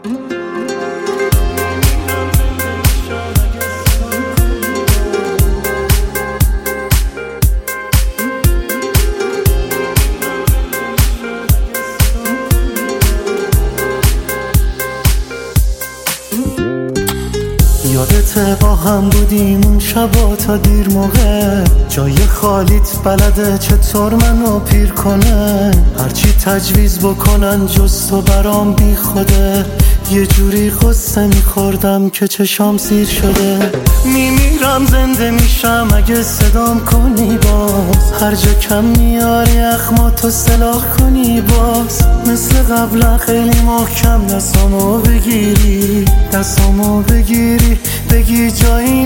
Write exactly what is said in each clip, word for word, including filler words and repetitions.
یادته با هم بودیم اون شبا تا دیر موقع، جای خالیت بلده چطور منو پیر کنه، هرچی تجویز بکنن جز تو برام بی خوده، یه جوری قصه میخوردم که چشام سیر شده. میمیرم زنده میشم اگه صدام کنی باز، هر جا کم میاری اخماتو سلاح کنی باز، مثل قبلا خیلی محکم دستامو بگیری دستامو بگیری بگی جایی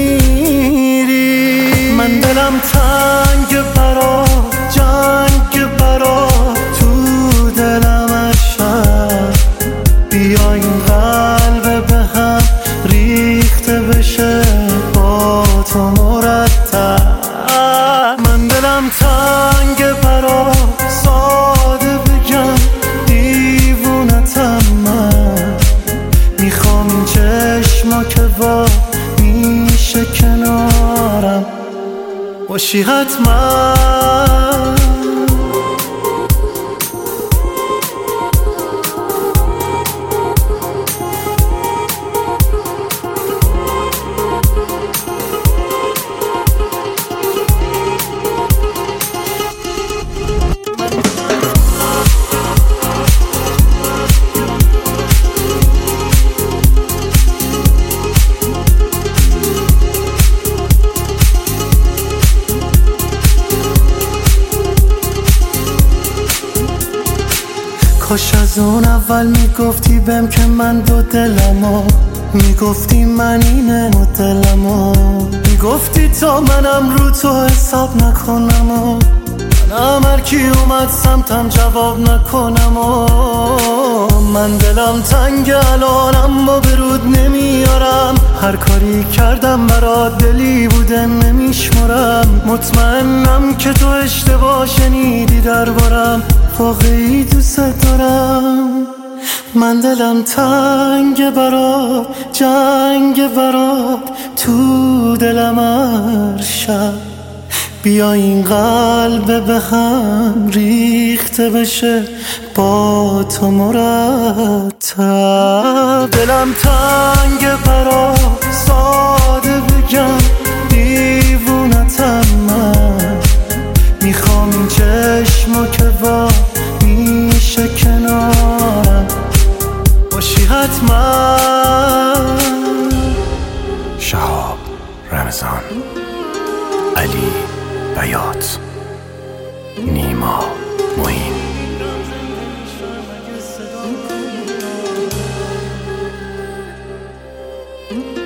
نمیری. من دلم تنگ برا جنگ برا تو دلم عشق، بیا این قلب به هم ریخته بشه با تو مرتب. من دلم تنگ برا ساده بگم دیوونتم، من میخوام این چشما که با میشه کنارم باشی حتما. کاش از اون اول میگفتی بهم که من دو دلمو، میگفتی من اینه مدلمو، میگفتی تا منم رو تو حساب نکنم و منم هر کی اومد سمتم جواب نکنم و من دلم تنگ الانم و برود نمیارم، هر کاری کردم برات دلی بوده نمیشمرم، مطمئنم که تو اشتباه شنیدی دربارم، واقعی دوست دارم. من دلم تنگ برات جنگ برات تو دلم هر شب، بیا این قلب به هم ریخته بشه با تو مرتب. دلم تنگ برات ساده بگم دیوونتم، من میخوام این چشما که با میشه کنارم باشی حتما. شهاب رمضان، علی بیات، نیما معین.